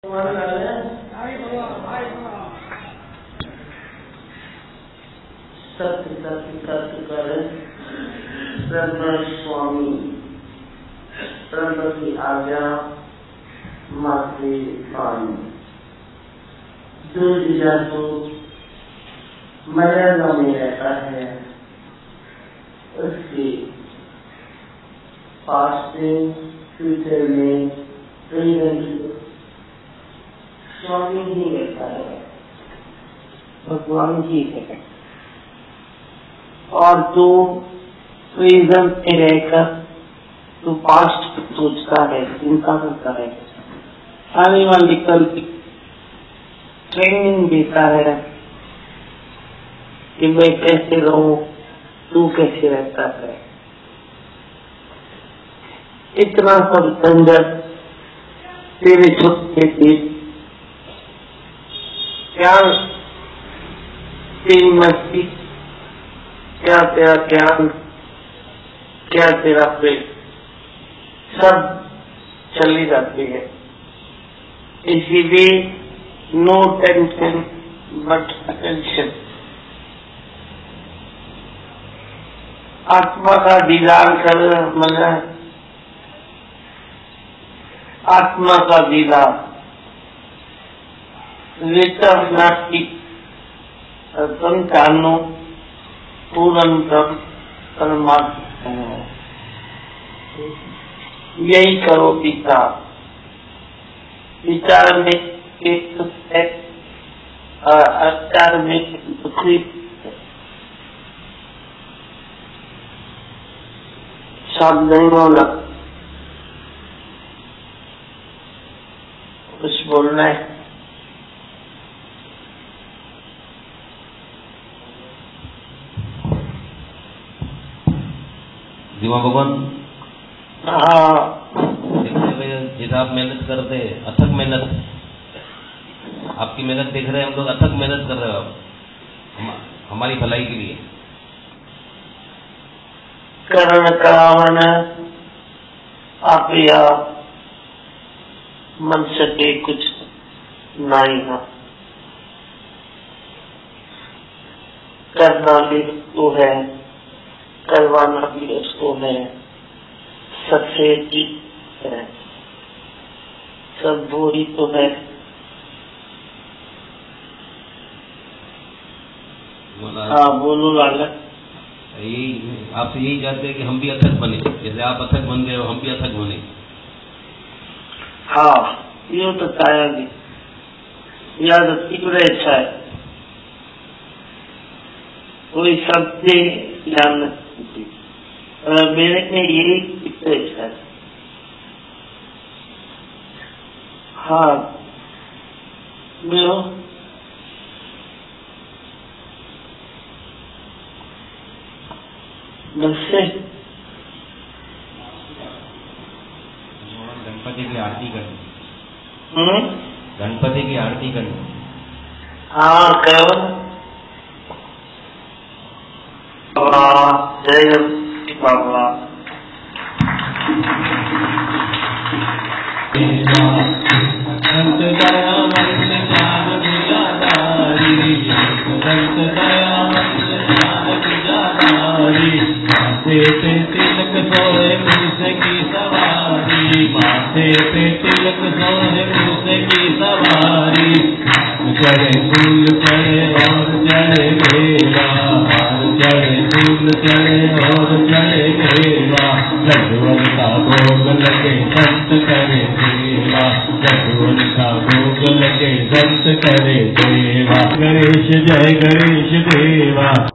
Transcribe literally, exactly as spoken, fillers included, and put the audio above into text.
सत्य सत्य सत्य कर सर्व स्वामी सर्व की आज्ञा माते पानी जो जीजा तो मर्यादा में रहता है उसकी पास्ट में फ्यूचर में प्रेजेंट स्वामी ही रहता है, भगवान ही है। और तू प्रेजेंट में रहकर तू पास्ट सोचता है, चिंता करता है, आने वाली कल की ट्रेनिंग देता है कि मैं कैसे रहूं, तू कैसे रहता है। इतना सब झंझट तेरे छोटे थे, क्या तेरी मस्ती, क्या तेरा ज्ञान, क्या तेरा प्रेम, सब चली जाती है। इसीलिए नो टेंशन बट अटेंशन। आत्मा का दीदार कर मना, आत्मा का दीदार नास्ति संतानो पूर्णतम परमात्मा। यही करो पिता, विचार में एक है और आचार में दूसरी। शब्द नहीं बोला, कुछ बोलना है। जीवा भगवान, हाँ जैसे आप मेहनत करते हैं, अथक मेहनत, आपकी मेहनत देख रहे हैं हम लोग, अथक मेहनत कर रहे हो आप हम, हमारी भलाई के लिए। करण करावन आप या मन सके कुछ नहीं है, करना भी तो है, करवाना भी उसको है, सबसे ठीक है, सब वो ही तो है। हाँ बोलो लाला। यही आपसे यही चाहते हैं कि हम भी अथक बने, जैसे आप अथक बन गए हो, हम भी अथक बने। हाँ ये तो काया भी याद तीव्र इच्छा है, कोई शब्द ज्ञान नहीं, मेरे में यही तीव्र इच्छा है। हाँ मैं बस गणपति की आरती करनी। हम्म गणपति की आरती करनी। हाँ करो। जय बाबा। संत दयावंत ज्ञान विजादारी, संत दयावंत ज्ञान विजादारी, माथे पे तिलक सोए मूस की सवारी, माथे पे तिलक सोए मूस की सवारी, चढ़े फूल चढ़े और चढ़े मेवा, चढ़े फूल चढ़े और चढ़े मेवा, लड्डुअन का भोग लगे संत करे सेवा, लड्डुअन का भोग लगे संत करे सेवा। गणेश जय गणेश देवा।